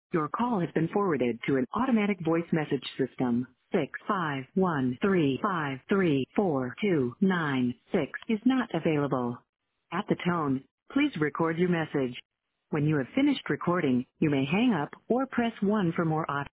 Your call has been forwarded to an automatic voice message system. 651353429 is not available. At the tone, please record your message. When you have finished recording, you may hang up or press 1 for more options.